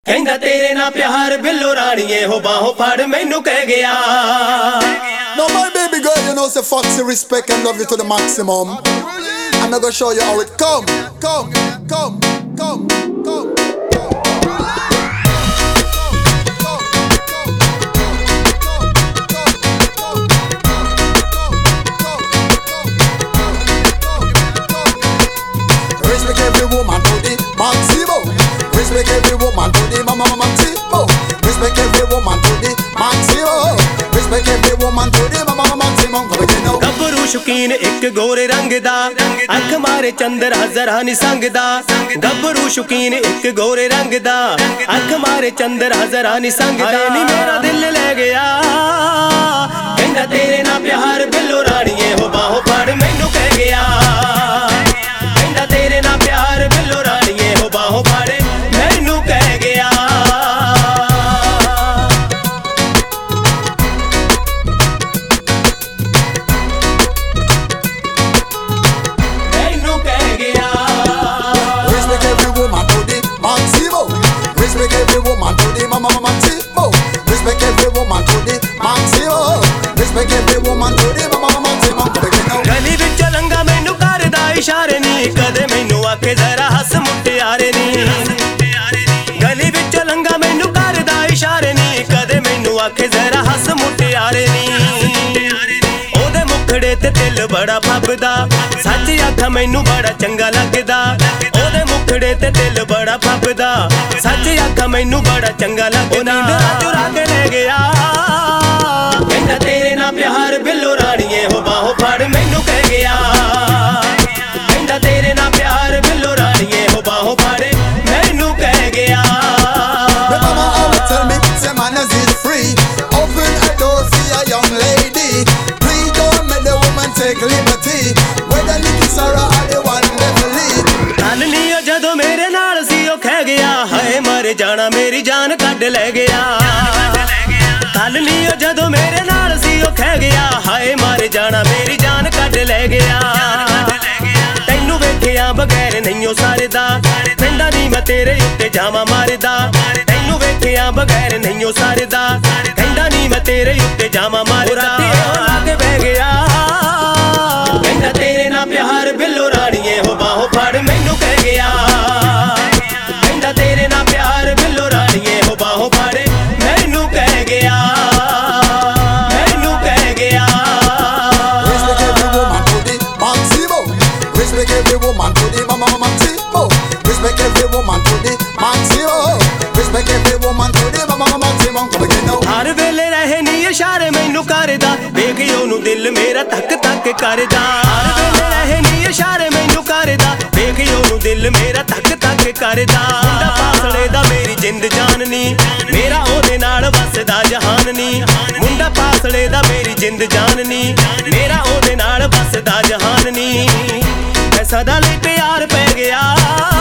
ਕਹਿੰਦਾ ਤੇਰੇ ਨਾਲ ਪਿਆਰ ਬਿੱਲੋ ਰਾਣੀਏ ਹੋ ਬਾਹੋਂ ਫੜ ਮੈਨੂੰ ਕਹਿ ਗਿਆ। Now my baby girl, you know say Foxy respect and love you to the maximum. I'm gonna show you how it come. Respect every woman to the maximum. Respect every woman to the maximum. Respect every woman to the maximum. Respect every woman to the maximum. ਗੱਭਰੂ ਸ਼ੌਕੀਨ ਇੱਕ ਗੋਰੇ ਰੰਗ ਦਾ, ਅੱਖ ਮਾਰੇ ਚੰਦਰ ਹਜ਼ਰਾ ਨੀ ਸੰਗਦਾ। ਗੱਭਰੂ ਸ਼ੌਕੀਨ ਇੱਕ ਗੋਰੇ ਰੰਗ ਦਾ, ਅੱਖ ਮਾਰੇ ਚੰਦਰ ਹਜ਼ਰਾ ਨੀ ਸੰਗਦਾ। ਨੀ ਮੇਰਾ ਦਿਲ ਲੈ ਗਿਆ, ਕਹਿੰਦਾ ਤੇਰੇ ਨਾਲ ਪਿਆਰ ਬਿੱਲੋ ਰਾਣੀਏ ਹੋ ਬਾਹੋਂ ਫੜ ਮੈਨੂੰ ਕਹਿ ਗਿਆ। ਕਹਿੰਦਾ ਤੇਰੇ ਨਾਲ ਪਿਆਰ ਬਿੱਲੋ ਰਾਣੀਏ ਹੋ ਬਾਹੋਂ ਫੜ ਮੈਨੂੰ ਕਹਿ ਗਿਆ। Respect every woman to the maximum. Respect every woman to the maximum. Respect every woman to the maximum. Respect every woman to the maximum. ਗਲੀ ਵਿੱਚ ਲੰਗਾ ਮੈਨੂੰ ਕਰਦਾ ਇਸ਼ਾਰੇ ਨੀ, ਕਦੇ ਮੈਨੂੰ ਆਖੇ ਜ਼ਰਾ ਹੱਸ ਮੁਟਿਆਰੇ ਨੀ। ਗਲੀ ਵਿੱਚ ਲੰਗਾ ਮੈਨੂੰ ਕਰਦਾ ਇਸ਼ਾਰੇ ਨੀ, ਕਦੇ ਮੈਨੂੰ ਆਖੇ ਜ਼ਰਾ ਹੱਸ ਮੁਟਿਆਰੇ ਨੀ। ਉਹਦੇ ਮੁਖੜੇ ਤੇ ਦਿਲ ਬੜਾ ਫੱਬਦਾ, ਸੱਚ ਆਖਾਂ ਮੈਨੂੰ ਬੜਾ ਚੰਗਾ ਲੱਗਦਾ। ਉਹਦੇ ਮੁਖੜੇ ਤੇ ਦਿਲ ਬੜਾ ਫੱਬਦਾ, ਸੱਚ ਆਖਾਂ ਮੈਨੂੰ ਬੜਾ ਚੰਗਾ ਲੱਗਦਾ। ਨੀਂਦ ਚੁਰਾ ਕੇ ਲੈ ਗਿਆ, ਕਹਿੰਦਾ ਤੇਰੇ ਨਾਲ ਪਿਆਰ ਬਿੱਲੋ ਰਾਣੀਏ ਹੋ ਬਾਹੋਂ ਫੜ ਮੈਨੂੰ ਕਹਿ ਗਿਆ। ਕਹਿੰਦਾ ਤੇਰੇ ਨਾਲ ਪਿਆਰ ਬਿੱਲੋ ਰਾਣੀਏ ਹੋ ਬਾਹੋਂ ਫੜ ਮੈਨੂੰ ਕਹਿ ਗਿਆ। My mama always tell me, say manners is free. Open a door, see a young lady. Please don't make the woman take liberty. Whether Nikki Sarah or the one Beverly. ਕੱਲ ਨੀ ਉਹ ਜਦੋਂ ਮੇਰੇ ਨਾਲ ਸੀ ਉਹ ਖਹਿ ਗਿਆ, ਹਾਏ ਮਰ ਜਾਣਾ ਮੇਰੀ ਜਾਨ ਕੱਢ ਲੈ ਗਿਆ। ਕੱਲ ਨੀ ਉਹ ਜਦੋਂ ਮੇਰੇ ਨਾਲ ਸੀ ਉਹ ਖਹਿ ਗਿਆ, ਹਾਏ ਮਰ ਜਾਣਾ ਮੇਰੀ ਜਾਨ ਕੱਢ ਲੈ ਗਿਆ। ਤੈਨੂੰ ਵੇਖਿਆ ਬਗੈਰ ਨਹੀਂਓ ਸਰਦਾ, ਕਹਿੰਦਾ ਨੀ ਮੈਂ ਤੇਰੇ ਉੱਤੇ ਜਾਵਾਂ ਮਾਰਦਾ। ਤੈਨੂੰ ਵੇਖਿਆ ਬਗੈਰ ਨਹੀਂਓ ਸਰਦਾ, ਕਹਿੰਦਾ ਨੀ ਮੈਂ ਤੇਰੇ ਉੱਤੇ ਜਾਵਾਂ ਮਾਰਦਾ। ਰਾਤੀ ਉਹ ਲਾ ਕੇ ਬਹਿ ਗਿਆ, ਕਹਿੰਦਾ ਤੇਰੇ ਨਾਲ ਪਿਆਰ ਬਿੱਲੋ ਰਾਣੀਏ ਹੋ ਬਾਹੋਂ ਫੜ ਮੈਨੂੰ ਕਹਿ ਗਿਆ। ਕਹਿੰਦਾ ਤੇਰੇ ਨਾਲ ਪਿਆਰ ਬਿੱਲੋ ਰਾਣੀਏ ਹੋ ਬਾਹੋਂ ਫੜ ਮੈਨੂੰ ਕਹਿ ਗਿਆ। ਮੈਨੂੰ ਕਹਿ ਗਿਆ। Respect every woman to the maximum. Respect every woman to the maximum. Respect every woman to the maximum. Respect every woman to the maximum. Come again now. ਹਰ ਵੇਲੇ ਰਹੇ ਨੀ ਇਸ਼ਾਰੇ ਮੈਨੂੰ ਕਰਦਾ, ਵੇਖ ਉਹਨੂੰ ਦਿਲ ਮੇਰਾ ਧੱਕ ਧੱਕ ਕਰਦਾ। ਹਰ ਵੇਲੇ ਰਹੇ ਨੀ ਇਸ਼ਾਰੇ ਮੈਨੂੰ ਕਰਦਾ, ਵੇਖ ਉਹਨੂੰ ਦਿਲ ਮੇਰਾ ਧੱਕ ਧੱਕ ਕਰਦਾ। ਮੁੰਡਾ ਪਾਸਲੇ ਦਾ ਮੇਰੀ ਜਿੰਦ ਜਾਨ ਨੀ, ਮੇਰਾ ਉਹਦੇ ਨਾਲ ਵਸਦਾ ਜਹਾਨ ਨੀ। ਮੁੰਡਾ ਪਾਸਲੇ ਦਾ ਮੇਰੀ ਜਿੰਦ ਜਾਨ ਨੀ, ਮੇਰਾ ਉਹਦੇ ਨਾਲ ਵਸਦਾ ਜਹਾਨ ਨੀ। ਐਸਾ ਦਾ ਲਈ ਪਿਆਰ ਪੈ ਗਿਆ।